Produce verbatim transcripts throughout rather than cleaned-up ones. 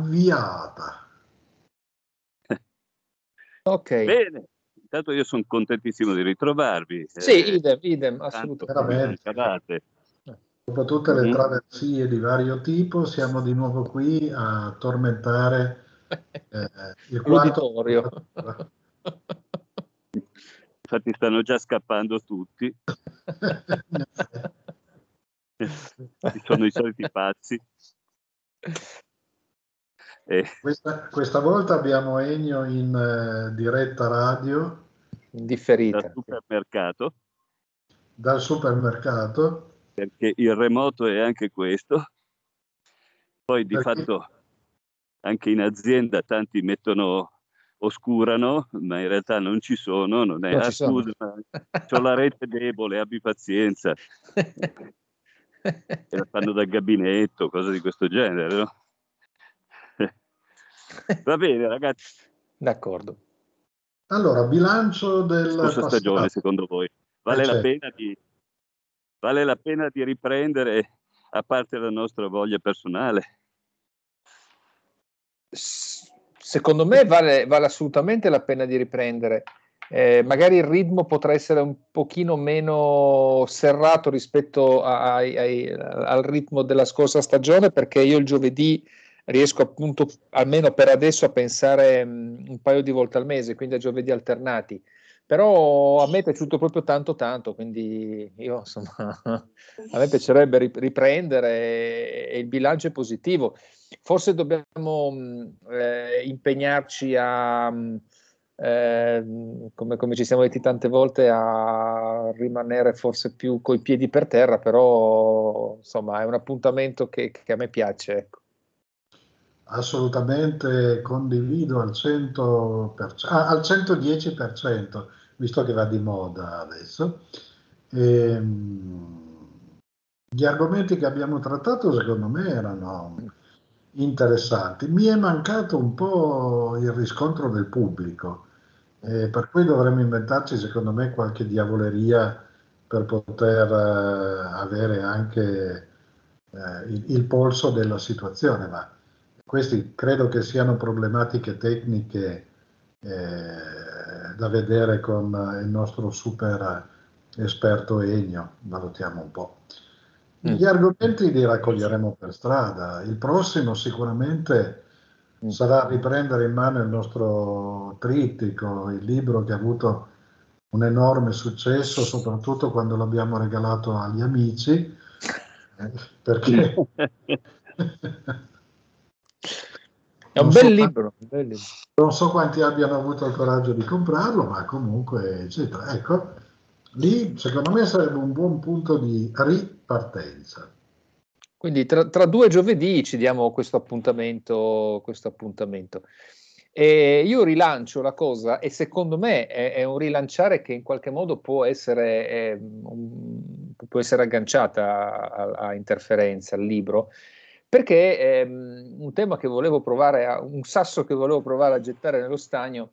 avviata. Ok. Bene, intanto io sono contentissimo di ritrovarvi. Sì, eh, idem, idem, assolutamente. Veramente. Dopo tutte le traversie di vario tipo, siamo di nuovo qui a tormentare eh, il quarto. L'uditorio. Infatti stanno già scappando tutti. Ci sono i soliti pazzi. Eh, Questa, questa volta abbiamo Ennio in eh, diretta radio. Indifferita. Dal supermercato. Dal supermercato. Perché il remoto è anche questo. Poi di Perché? fatto anche in azienda tanti mettono oscurano, ma in realtà non ci sono, non è Non ah, ci sono. scusa, c'ho la rete debole, abbi pazienza. E la fanno dal gabinetto, cose di questo genere, no? Va bene, ragazzi. D'accordo. Allora, bilancio del Scorsa passato. stagione, secondo voi, vale Eh, la certo. pena di vale la pena di riprendere, a parte la nostra voglia personale? Secondo me vale, vale assolutamente la pena di riprendere. Eh, magari il ritmo potrà essere un pochino meno serrato rispetto a, ai, ai, al ritmo della scorsa stagione, perché io il giovedì riesco appunto, almeno per adesso, a pensare mh, un paio di volte al mese, quindi a giovedì alternati. Però a me è piaciuto proprio tanto tanto, quindi io insomma a me piacerebbe riprendere e il bilancio è positivo. Forse dobbiamo mh, eh, impegnarci a, mh, eh, come, come ci siamo detti tante volte, a rimanere forse più coi piedi per terra, però insomma è un appuntamento che, che a me piace. Ecco. Assolutamente condivido al cento per cento, ah, al centodieci per cento, visto che va di moda adesso. Ehm, gli argomenti che abbiamo trattato secondo me erano interessanti. Mi è mancato un po' il riscontro del pubblico, eh, per cui dovremmo inventarci secondo me qualche diavoleria per poter eh, avere anche eh, il, il polso della situazione, ma questi credo che siano problematiche tecniche eh, da vedere con il nostro super esperto Ennio, valutiamo un po'. Gli argomenti li raccoglieremo per strada. Il prossimo sicuramente sarà riprendere in mano il nostro trittico, il libro che ha avuto un enorme successo, soprattutto quando l'abbiamo regalato agli amici, eh, perché È un non bel so, libro, un bel libro. non so quanti abbiano avuto il coraggio di comprarlo, ma comunque, eccetera. Ecco, lì secondo me sarebbe un buon punto di ripartenza. Quindi tra, tra due giovedì ci diamo questo appuntamento, questo appuntamento. E io rilancio la cosa e secondo me è, è un rilanciare che in qualche modo può essere, è, un, può essere agganciata a, a interferenza al libro, perché è un tema che volevo provare, a, un sasso che volevo provare a gettare nello stagno.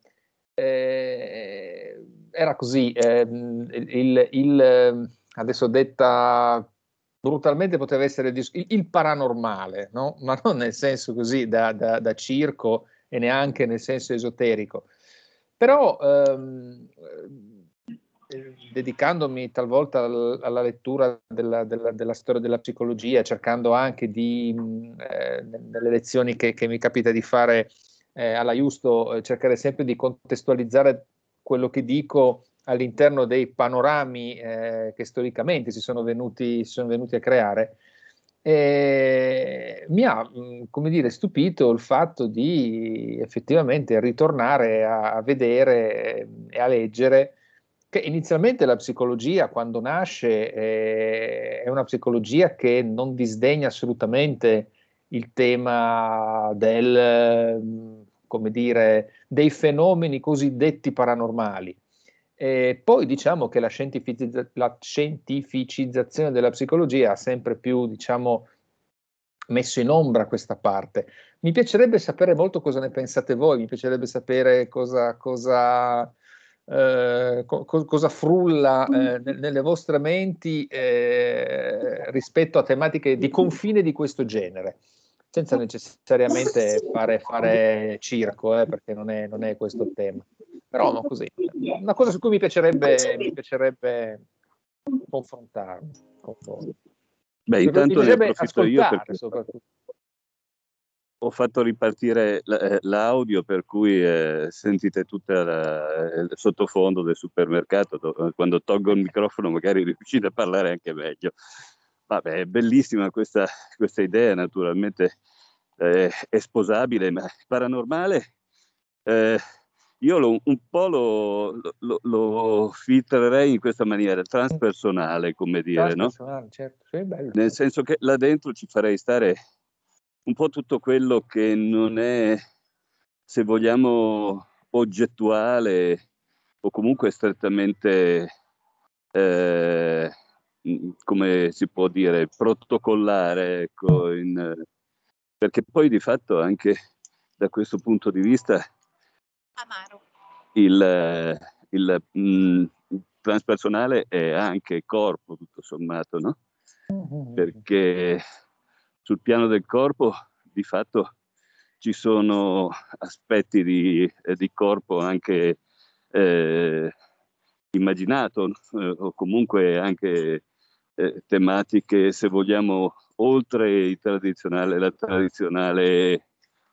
Eh, era così, eh, il, il, adesso detta brutalmente poteva essere il, il paranormale, no? Ma non nel senso così da, da, da circo e neanche nel senso esoterico. Però ehm, eh, dedicandomi talvolta al, alla lettura della, della, della storia della psicologia, cercando anche di, eh, nelle lezioni che, che mi capita di fare eh, alla Justo, eh, cercare sempre di contestualizzare quello che dico all'interno dei panorami eh, che storicamente si sono venuti, si sono venuti a creare. E mi ha, come dire, stupito il fatto di effettivamente ritornare a, a vedere e a leggere che inizialmente la psicologia, quando nasce, eh, è una psicologia che non disdegna assolutamente il tema del, come dire, dei fenomeni cosiddetti paranormali. E poi diciamo che la, scientificizza- la scientificizzazione della psicologia ha sempre più, diciamo, messo in ombra questa parte. Mi piacerebbe sapere molto cosa ne pensate voi, mi piacerebbe sapere cosa, cosa, eh, co- cosa frulla eh, ne- nelle vostre menti eh, rispetto a tematiche di confine di questo genere. senza necessariamente fare, fare circo, eh, perché non è, non è questo il tema. Però no, così, una cosa su cui mi piacerebbe, mi piacerebbe confrontarmi con voi. Beh, Mi intanto ne piacerebbe approfitto io ascoltare perché soprattutto. ho fatto ripartire l- eh, l'audio, per cui eh, sentite tutto il sottofondo del supermercato. dove- Quando tolgo il microfono magari riuscite a parlare anche meglio. Vabbè, è bellissima questa, questa idea, naturalmente eh, è sposabile, ma il paranormale eh, io lo- un po' lo, lo- lo filtrerei in questa maniera, transpersonale, come dire, no? Transpersonale, certo, sì, bello. Nel senso che là dentro ci farei stare un po' tutto quello che non è, se vogliamo, oggettuale o comunque strettamente, eh, come si può dire, protocollare, ecco, in- perché poi di fatto anche da questo punto di vista Amaro. il, il, mh, transpersonale è anche corpo, tutto sommato, no? Perché sul piano del corpo di fatto ci sono aspetti di, eh, di corpo anche eh, immaginato eh, o comunque anche eh, tematiche, se vogliamo, oltre il tradizionale, la tradizionale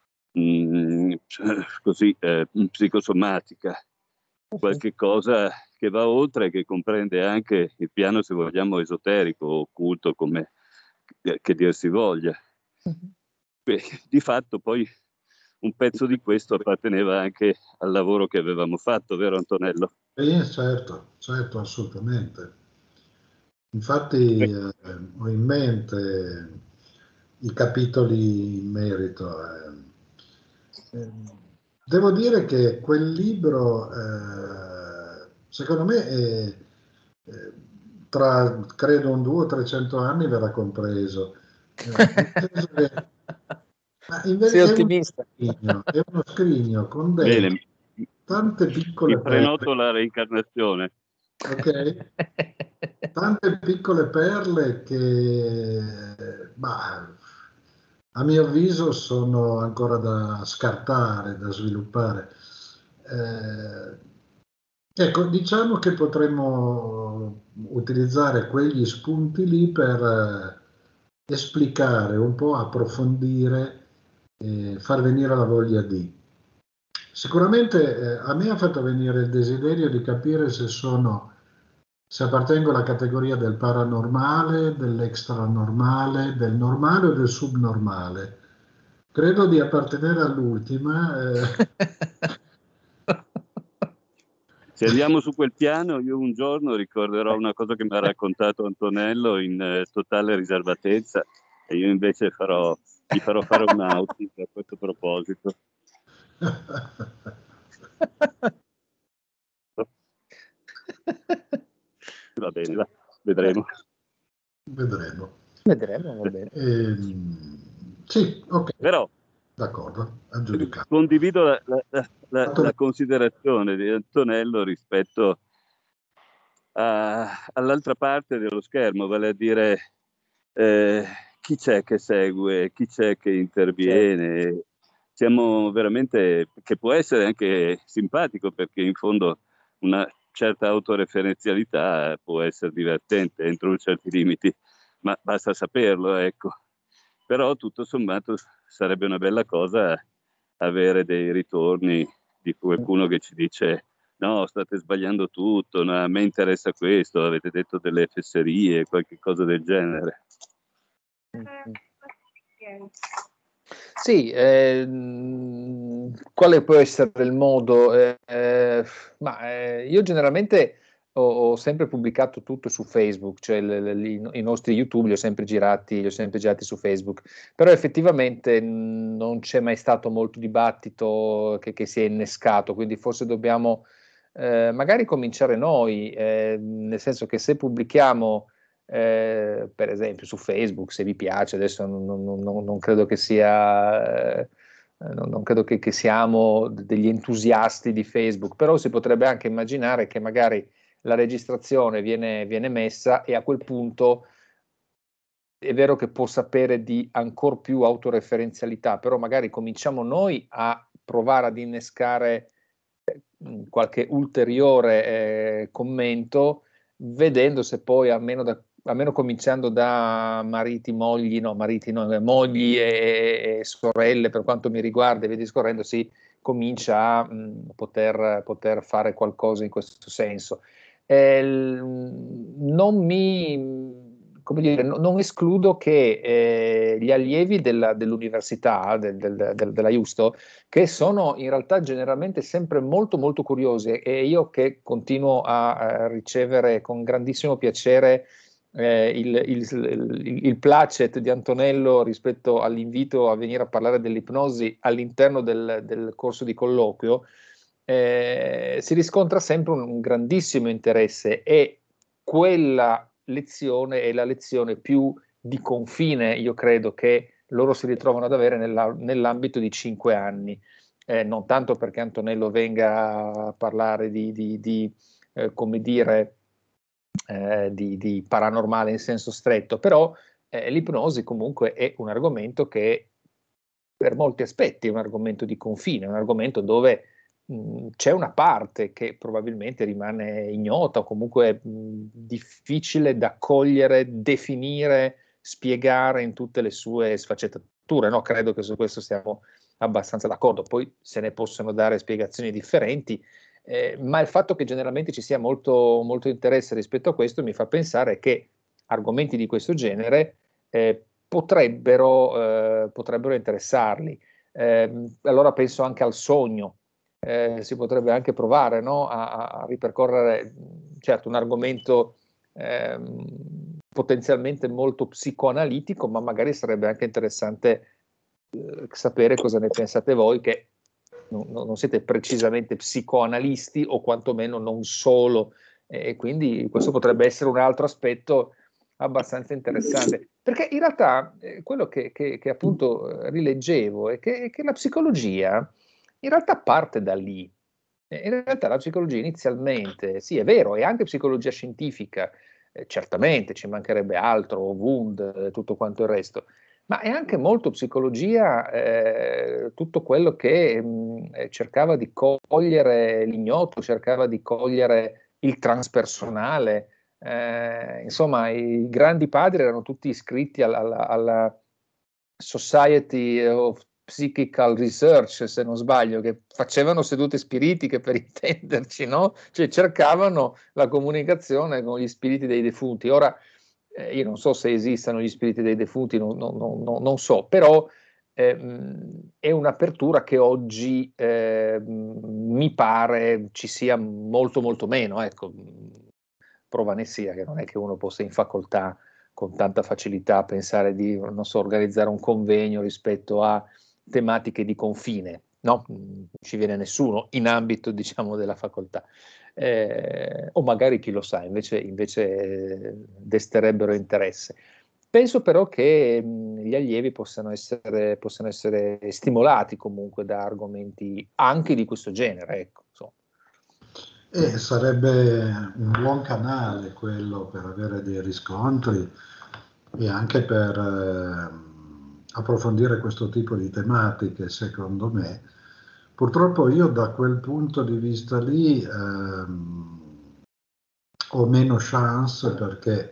mh, così eh, psicosomatica, qualche cosa che va oltre, che comprende anche il piano, se vogliamo, esoterico, occulto, come che dir si voglia. Beh, di fatto poi un pezzo di questo apparteneva anche al lavoro che avevamo fatto, vero Antonello? Sì, certo, certo, assolutamente. Infatti eh, ho in mente i capitoli in merito. eh. Eh, Devo dire che quel libro, eh, secondo me, è, eh, tra credo un duecento o trecento anni verrà compreso. Eh, nel senso che, ma in Sei ver- è uno ottimista. scrigno, è uno scrigno con dentro Bene, tante mi piccole perle, prenoto la reincarnazione. ok? Tante piccole perle che, bah, a mio avviso, sono ancora da scartare, da sviluppare. Eh, ecco, diciamo che potremmo utilizzare quegli spunti lì per eh, esplicare un po', approfondire, eh, far venire la voglia di. Sicuramente eh, a me ha fatto venire il desiderio di capire se sono, se appartengo alla categoria del paranormale, dell'extranormale, del normale o del subnormale. Credo di appartenere all'ultima. eh. Se andiamo su quel piano, io un giorno ricorderò una cosa che mi ha raccontato Antonello in eh, totale riservatezza, e io invece farò, gli farò fare un outing a questo proposito. Va bene, va, vedremo. Vedremo. Vedremo, va bene. Ehm, sì, ok, Però d'accordo, aggiudicato. condivido la, la- la- la- Fatto la le- considerazione di Antonello rispetto a- all'altra parte dello schermo, vale a dire eh, chi c'è che segue, chi c'è che interviene. Siamo veramente, che può essere anche simpatico, perché in fondo una certa autoreferenzialità può essere divertente entro certi limiti, ma basta saperlo, ecco. Però tutto sommato sarebbe una bella cosa avere dei ritorni di qualcuno che ci dice: no, state sbagliando tutto, no, a me interessa questo, avete detto delle fesserie, qualche cosa del genere. Sì, ehm, quale può essere il modo? Eh, eh, ma eh, io generalmente ho, ho sempre pubblicato tutto su Facebook, cioè le- le- i, i nostri YouTube li ho sempre girati, li ho sempre girati su Facebook, però effettivamente mh, non c'è mai stato molto dibattito che, che si è innescato, quindi forse dobbiamo eh, magari cominciare noi, eh, nel senso che se pubblichiamo eh, per esempio su Facebook, se vi piace, adesso non, non- non- non credo che sia, eh, non, non credo che, che siamo degli entusiasti di Facebook, però si potrebbe anche immaginare che magari la registrazione viene, viene messa e a quel punto è vero che può sapere di ancor più autoreferenzialità, però magari cominciamo noi a provare ad innescare eh, qualche ulteriore eh, commento, vedendo se poi almeno, da, almeno cominciando da mariti, mogli, no, mariti, no, mogli e, e sorelle, per quanto mi riguarda, e via discorrendo, si comincia a mh, poter, poter fare qualcosa in questo senso. Eh, non mi come dire, no, non escludo che eh, gli allievi della, dell'università, del, del, del, della Justo, che sono in realtà generalmente sempre molto molto curiosi, e io che continuo a, a ricevere con grandissimo piacere eh, il, il, il, il placet di Antonello rispetto all'invito a venire a parlare dell'ipnosi all'interno del, del corso di colloquio, eh, si riscontra sempre un, un grandissimo interesse, e quella lezione è la lezione più di confine, io credo, che loro si ritrovano ad avere nella, nell'ambito di cinque anni. Eh, non tanto perché Antonello venga a parlare di, di, di eh, come dire, eh, di, di paranormale in senso stretto, però eh, l'ipnosi comunque è un argomento che per molti aspetti è un argomento di confine, un argomento dove mh, c'è una parte che probabilmente rimane ignota o comunque mh, difficile da cogliere, definire, spiegare in tutte le sue sfaccettature, no? Credo che su questo stiamo abbastanza d'accordo. Poi se ne possono dare spiegazioni differenti, eh, ma il fatto che generalmente ci sia molto, molto interesse rispetto a questo mi fa pensare che argomenti di questo genere eh, potrebbero, eh, potrebbero interessarli. Eh, allora penso anche al sogno. Eh, si potrebbe anche provare, no, a, a ripercorrere, certo, un argomento ehm, potenzialmente molto psicoanalitico, ma magari sarebbe anche interessante eh, sapere cosa ne pensate voi, che non, non siete precisamente psicoanalisti, o quantomeno non solo, e quindi questo potrebbe essere un altro aspetto abbastanza interessante, perché in realtà eh, quello che, che, che appunto eh, rileggevo è che, che la psicologia in realtà parte da lì. Eh, In realtà la psicologia inizialmente, sì, è vero, è anche psicologia scientifica, eh, certamente ci mancherebbe altro, Wund, eh, tutto quanto il resto, ma è anche molto psicologia, eh, tutto quello che mh, eh, cercava di cogliere l'ignoto, cercava di cogliere il transpersonale. Eh, insomma, i grandi padri erano tutti iscritti alla, alla, alla Society of Psychical Research, se non sbaglio, che facevano sedute spiritiche, per intenderci, no? Cioè cercavano la comunicazione con gli spiriti dei defunti. Ora, eh, io non so se esistano gli spiriti dei defunti, non, non, non, non so, però ehm, è un'apertura che oggi eh, mi pare ci sia molto molto meno, ecco, prova ne sia che non è che uno possa in facoltà con tanta facilità pensare di, non so, organizzare un convegno rispetto a tematiche di confine, no? Non ci viene nessuno in ambito, diciamo, della facoltà. Eh, o magari chi lo sa, invece, invece desterebbero interesse. Penso però che mh, gli allievi possano essere, possano essere stimolati comunque da argomenti anche di questo genere, ecco, insomma. E sarebbe un buon canale quello per avere dei riscontri e anche per eh, approfondire questo tipo di tematiche, secondo me. Purtroppo io da quel punto di vista lì ehm, ho meno chance perché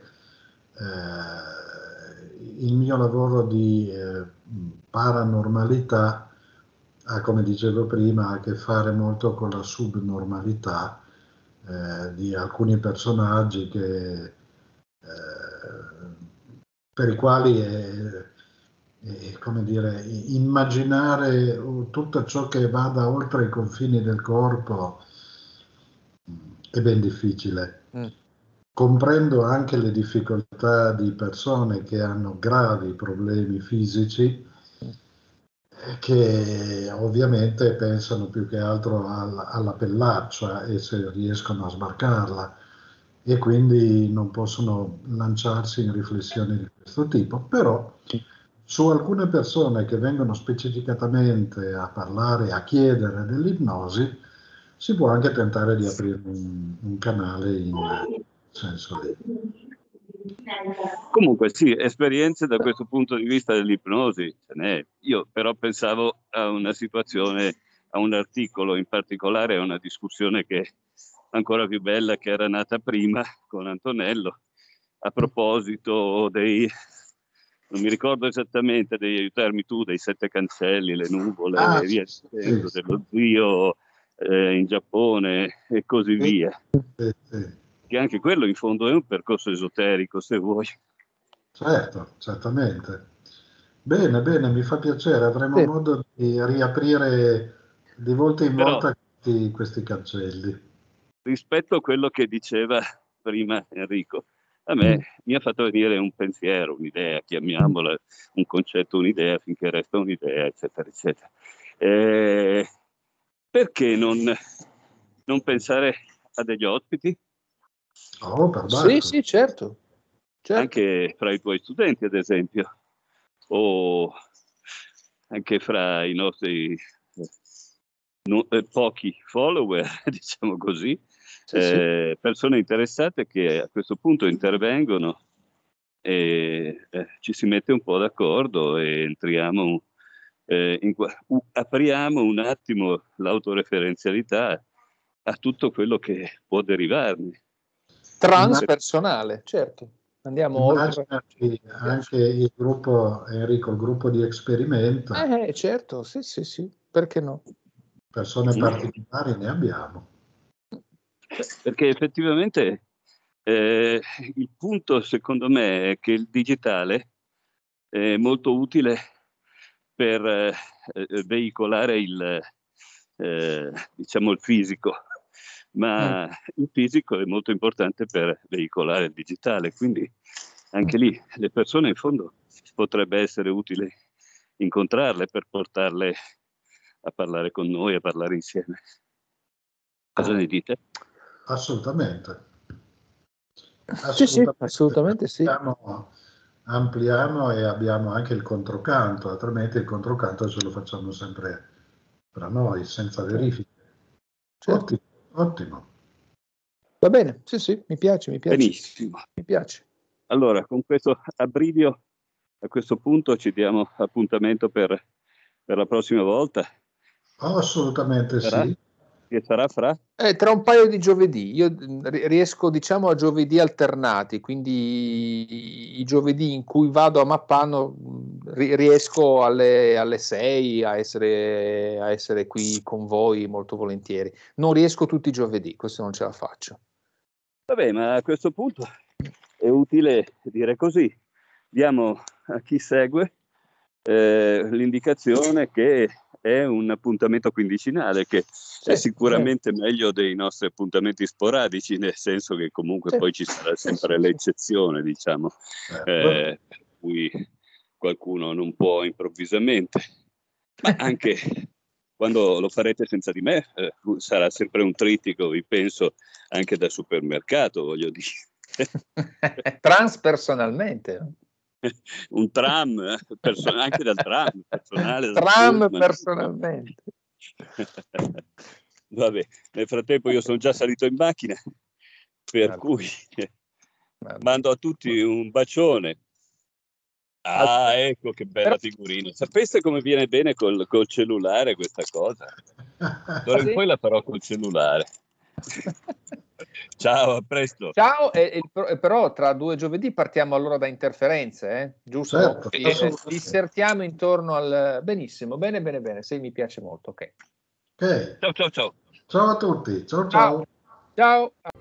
eh, il mio lavoro di eh, paranormalità ha, come dicevo prima, a che fare molto con la subnormalità eh, di alcuni personaggi che, eh, per i quali è, è, come dire, immaginare tutto ciò che vada oltre i confini del corpo è ben difficile. Mm. Comprendo anche le difficoltà di persone che hanno gravi problemi fisici, che ovviamente pensano più che altro alla, alla pellaccia e se riescono a sbarcarla, e quindi non possono lanciarsi in riflessioni di questo tipo. Però su alcune persone che vengono specificatamente a parlare, a chiedere dell'ipnosi, si può anche tentare di aprire un, un canale in senso lì. Comunque sì, esperienze da questo punto di vista dell'ipnosi ce n'è. Io però pensavo a una situazione, a un articolo in particolare, a una discussione che è ancora più bella, che era nata prima con Antonello, a proposito dei, non mi ricordo esattamente, devi aiutarmi tu, dei sette cancelli, le nuvole, Ah, e via sì, dicendo, sì, dello zio eh, in Giappone e così sì, via. sì, sì. Che anche quello in fondo è un percorso esoterico, se vuoi. Certo, certamente. Bene, bene, mi fa piacere, avremo Sì. modo di riaprire di volta in Però volta questi, questi cancelli. rispetto a quello che diceva prima Enrico, a me mi ha fatto venire un pensiero, un'idea, chiamiamola un concetto, un'idea, finché resta un'idea, eccetera, eccetera. Eh, perché non, non pensare a degli ospiti? Oh, per Sì, batto. sì, certo. certo. Anche fra i tuoi studenti, ad esempio, o anche fra i nostri eh, no, eh, pochi follower, diciamo così, Sì, sì. eh, persone interessate che a questo punto intervengono e eh, ci si mette un po' d'accordo e entriamo, eh, in, uh, apriamo un attimo l'autoreferenzialità a tutto quello che può derivarne. Transpersonale, certo. Andiamo oltre. Immaginati anche il gruppo, Enrico, il gruppo di esperimento, Eh, certo, sì, sì, sì. Perché no? persone Mm. particolari ne abbiamo. Perché effettivamente eh, il punto, secondo me, è che il digitale è molto utile per eh, veicolare il, eh, diciamo il fisico, ma Mm. il fisico è molto importante per veicolare il digitale, quindi anche lì le persone in fondo potrebbe essere utile incontrarle per portarle a parlare con noi, a parlare insieme. Cosa ne dite? Assolutamente. Sì, sì, Assolutamente. assolutamente sì. Ampliamo, ampliamo e abbiamo anche il controcanto, altrimenti il controcanto ce lo facciamo sempre tra noi, senza verifiche. Certo. Ottimo, ottimo. Va bene, sì, sì, mi piace, mi piace. Benissimo. Mi piace. Allora, con questo abbrivio, a questo punto ci diamo appuntamento per, per la prossima volta. Oh, assolutamente Sarà? sì. Che sarà fra? Eh, tra un paio di giovedì, io riesco diciamo a giovedì alternati, quindi i giovedì in cui vado a Mappano riesco alle, alle sei a essere, a essere qui con voi molto volentieri. Non riesco tutti i giovedì, questo non ce la faccio. Vabbè, ma a questo punto è utile dire così. Diamo a chi segue eh, l'indicazione che è un appuntamento quindicinale, che Sì, è sicuramente meglio dei nostri appuntamenti sporadici, nel senso che comunque sì, poi ci sarà sì, sempre sì, l'eccezione, diciamo, Certo. eh, per cui qualcuno non può improvvisamente, ma anche quando lo farete senza di me eh, sarà sempre un trittico, vi penso, anche da supermercato, voglio dire. Transpersonalmente. Un tram, eh, perso- anche dal tram, personale, dal Tram pullman. personalmente. Vabbè, nel frattempo io sono già salito in macchina, per Vabbè. cui Vabbè. mando a tutti un bacione. Ah, ecco che bella figurina. Sapeste come viene bene col, col cellulare questa cosa? D'ora in Sì. poi la farò col cellulare. Ciao, a presto. Ciao, e, e, però tra due giovedì partiamo allora da interferenze, eh? Giusto? Certo, Sì, assolutamente. dissertiamo intorno al... Benissimo, bene, bene, bene, sì, mi piace molto, ok. Ok. Ciao, ciao, ciao. Ciao a tutti, ciao Ciao, ciao. ciao.